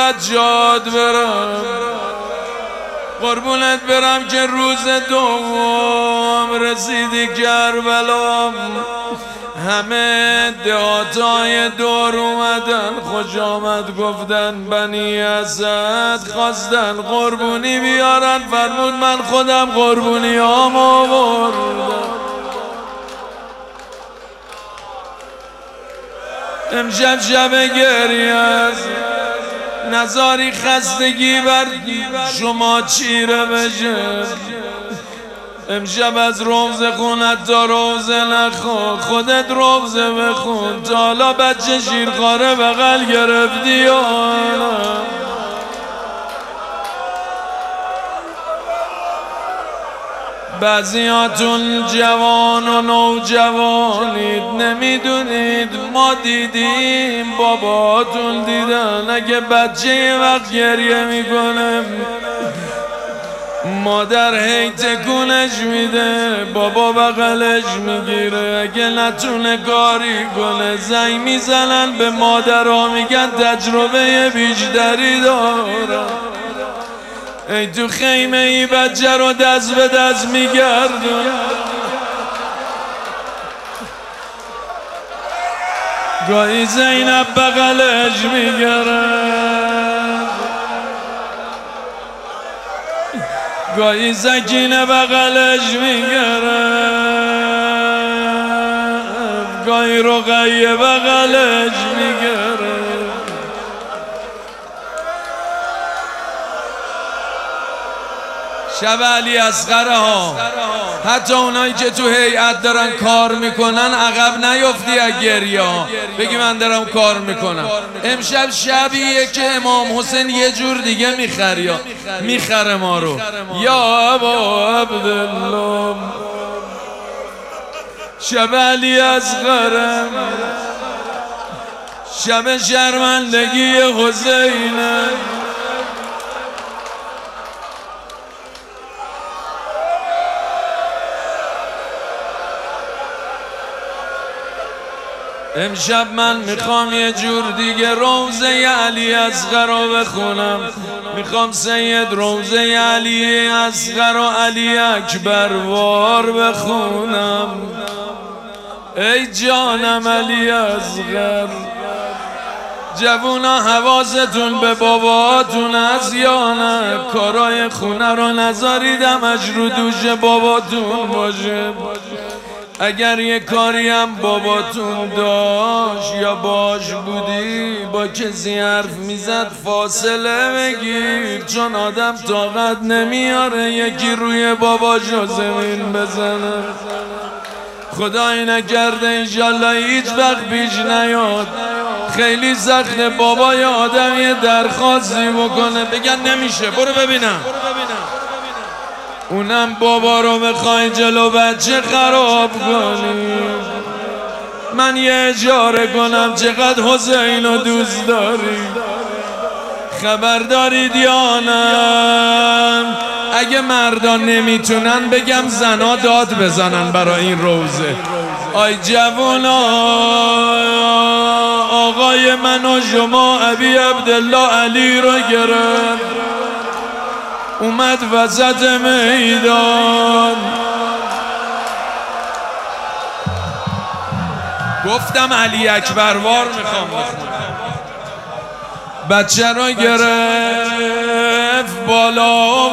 از جاد برم، قربونت برم که روز دوم رسیدی کربلا، همه دهاتای دور اومدن خوش آمد گفتن، بنی اسد خواستن قربونی بیارن، فرمود من خودم قربونی هام آوردم. امشب شب گریه است، نزاری خستگی بر شما چیره بشه. امشب از روزه خونت تا روزه نخون، خودت روزه بخون، تا حالا بچه شیرخواره بغل گرفتی یا بعضیاتون جوان و نوجوانید، نمیدونید ما دیدیم، باباتون دیدن. اگه بچه یه وقت گریه میکنه مادر هی تکونش میده، بابا بغلش میگیره، اگه نتونه کاری کنه زنگ میزنن به مادرها میگن تجربه بیشتری داره. ای تو خیمه ای بچه رو دست به دست میگردن، گاهی زینب بغلش میگرد، گاهی سکینه بغلش میگرد، گاهی رقیه بغلش میگرد. شب علی اصغر ها، حتی اونایی که تو هیئت دارن کار میکنن عقب نیفتی از گریه ها، بگی من دارم کار میکنم. امشب شبیه که امام حسین یه جور دیگه میخره ما رو. یا ابا عبدالله شب علی اصغر، شب شرمندگی حسینه. امشب من میخوام یه جور دیگه روزه علی اصغر رو بخونم، میخوام سید روزه علی اصغر و علی اکبر وار بخونم. ای جانم علی اصغر، جوونا حواستون به باباتون از یا نه، کارای خونه رو نذاریدم اج رو دوش باباتون باشه. اگر یه کاری هم باباتون داشت یا باش بودی با کسی حرف میزد فاصله بگیر، چون آدم طاقت نمیاره یکی روی باباشو زمین بزنه. خدای نکرده انشالله هیچ وقت پیش نیاد. خیلی سخته بابای آدم یه درخواستی بکنه بگن نمیشه برو ببینم، اونم بابا رو بخوای جلو بچه خراب کنی. من یه اجاره کنم چقدر حسین رو دوست داری، خبر دارید یا نه؟ اگه مردان نمیتونن بگم زنا داد بزنن برای این روزه. آی جوونا، آقای من و شما ابی عبدالله علی رو گرفت، اومد وسط میدان. گفتم علی اکبر وار میخوام بخونم. بچه رو گرفت بالا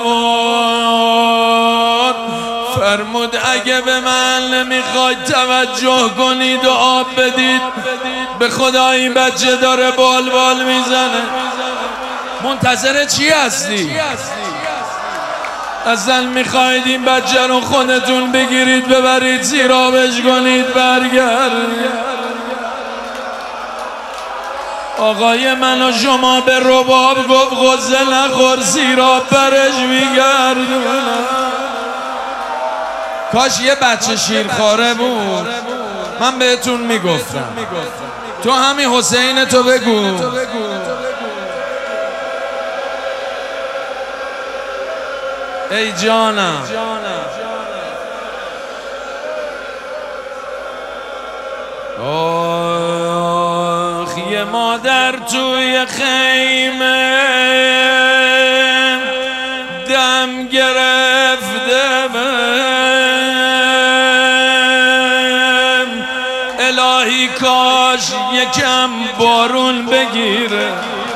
آورد، فرمود اگه به من نمیخواید توجه کنید و آب بدید، به خدا این بچه داره بال بال میزنه. منتظر چی هستی؟ اصلا میخواید این بچه رو خودتون بگیرید ببرید سیرابش کنید برگرد. آقای من و شما به رباب گفت غصه نخور سیراب برش میگردونم. کاش یه بچه شیرخواره بود من بهتون میگفتم. تو همین حسین تو بگو. ای جانم آخ یه مادر توی خیمه گرفته الهی کاش یکم بارون بگیره.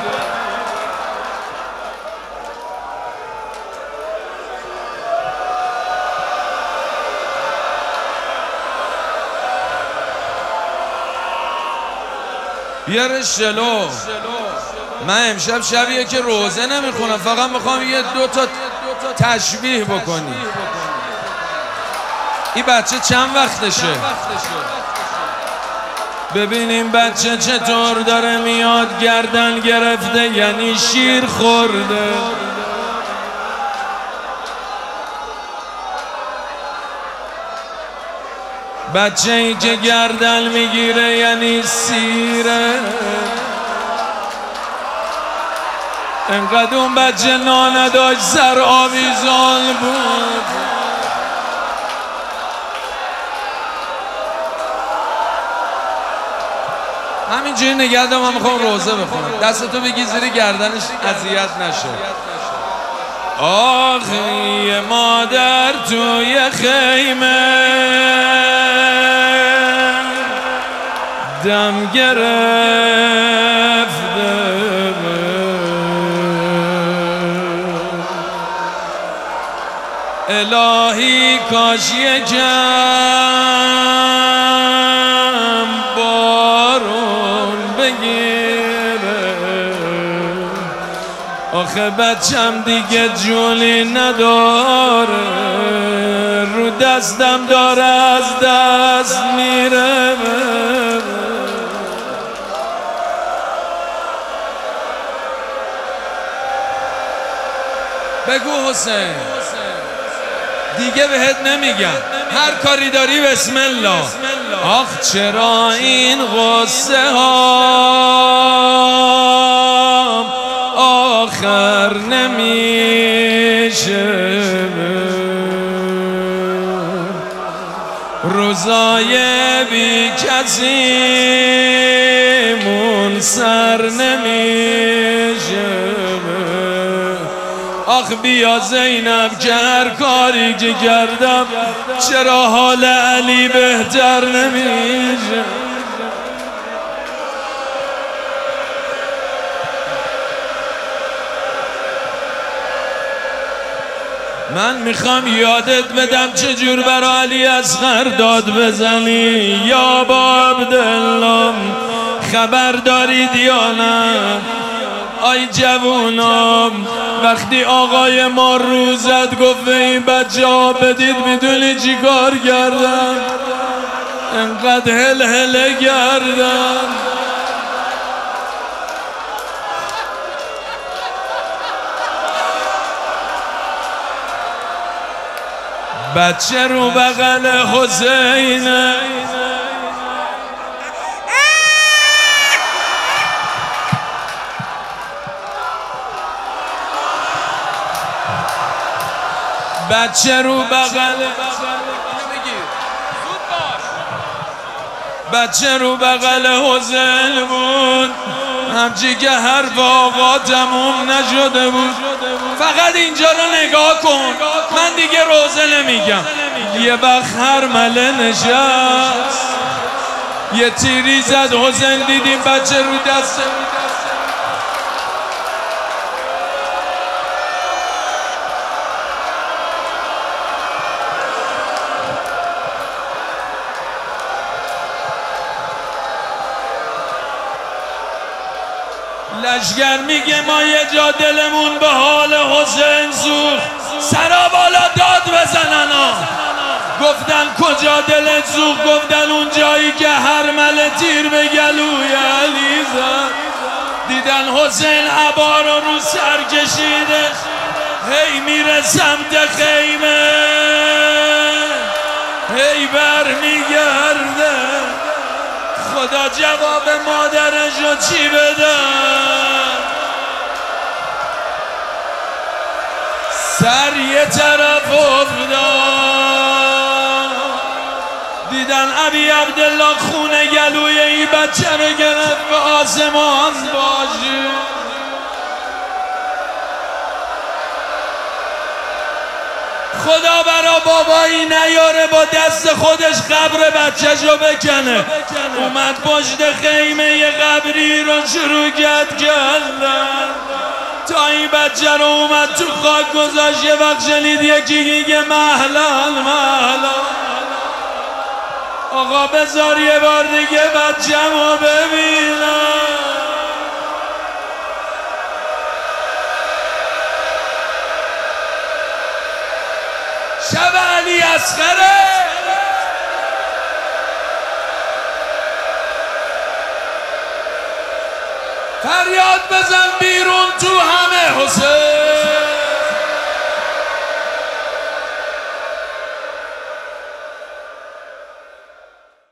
بیاره شلو. من امشب شبیه که روزه نمیخونم، فقط میخوام یه دو تا تشبیه بکنی. این بچه چند وقتشه؟ ببینیم بچه چطور داره میاد. گردن گرفته یعنی شیر خورده. بچه ای که گردن میگیره یعنی سیره. انقدر اون بچه نانه داشت سر آویزان بود. همینجوری نگه دارم، من میخوام روزه بخونم. دستتو بگی زیر گردنش اذیت نشه. آخی مادر توی خیمه دم گرفته الهی کاش یکم بارون بگیره. آخه بچم دیگه جولی نداره، رو دستم داره از دست میره. بگو حسین، دیگه بهت نمیگم، هر کاری داری بسم الله. آخ چرا این غصه ها آخر نمیشه، روزای بی کسی مون سر نمیشه. آخ بیا زینب که هر کاری که کردم چرا حال علی بهتر نمیشه. من میخوام یادت بدم چجور برا علی اصغر داد بزنی. یا با عبدالله خبر دارید یا نه؟ آی جوونام وقتی آقای ما رو زد گفت این بچه ها بدید میدونی چی کار کردن؟ انقدر هل هله کردن. بچه رو بغل حسینه، بچه رو بغل حسین بود، همچی که حرف آقا تموم نشده بود. فقط اینجا رو نگاه کن، من دیگه روزه نمیگم. یه وقت هرمله نشست، یه تیری زد حسین، دیدیم بچه رو دسته. لشگر میگه ما یه جا دلمون به حال حسین سوخت، سرا بالا داد بزنن ها. گفتن کجا دلت سوخت؟ گفتن اون جایی که هرمله تیر به گلوی علی زد. دیدن حسین عبا رو سر کشیده، هی میره سمت خیمه، هی بر میگرده. خدا جواب مادرشو چی بدن؟ سر یه طرف افتاد، دیدن ابی عبدالله خونه گلوی این بچه رو گرفت به آسمان باشه. خدا برا بابایی نیاره با دست خودش قبر بچه‌شو بکنه. اومد پشت خیمه قبری رو شروع کردن تا این بچه رو اومد تو خاک گذاشت. یه وقت شنید یکی میگه مهلان مهلان. آقا بذار یه بار دیگه بچه‌مو ببینم. شب علی اصغره فریاد بزن بیرون تو همه حسین.